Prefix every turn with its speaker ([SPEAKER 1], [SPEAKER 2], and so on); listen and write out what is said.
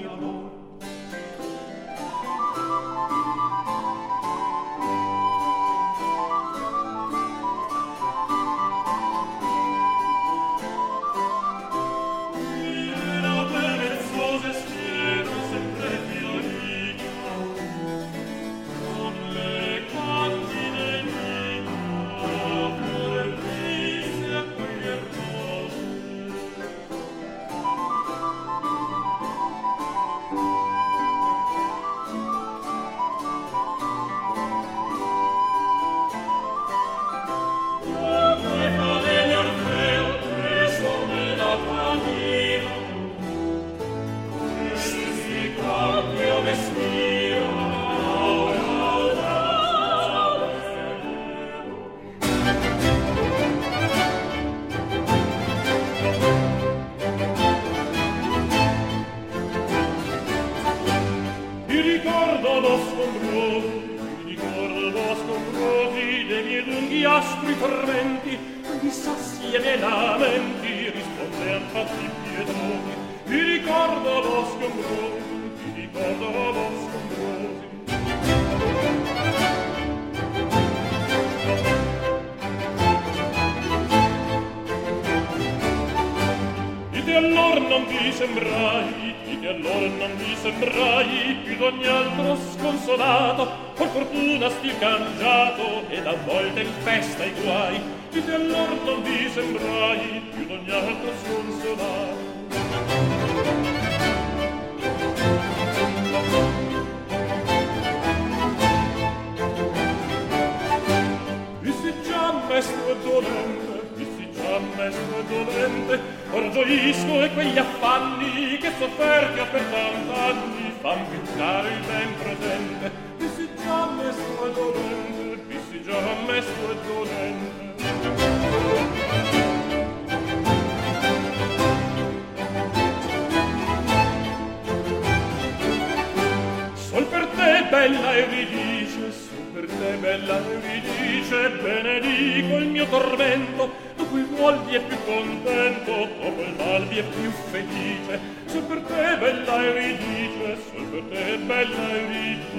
[SPEAKER 1] amor. Aspri tormenti, di sassi e miei lamenti rispondean fatti pietosi. Mi ricordo lo scombrosi, mi ricordo lo scombrosi. Dite allor non vi sembrai, dite allor non vi sembrai più d'ogni altro sconsolato. Per fortuna stil cangiato ed a volte in festa i guai, dite allor non vi sembrai più d'ogni altro sconsolato. Vissi già mesto e dolente, vissi già mesto e dolente, ora gioisco e quegli affanni che sofferti ho per tant'anni fan più caro il ben presente. Vissi già mesto e dolente, vissi già mesto e dolente. Sol per te bella Euridice, sol per te bella Euridice, benedico il mio tormento, dopo il vuol vi è più contento, dopo il mal vi è più felice. Sol per te bella Euridice, sol per te bella Euridice.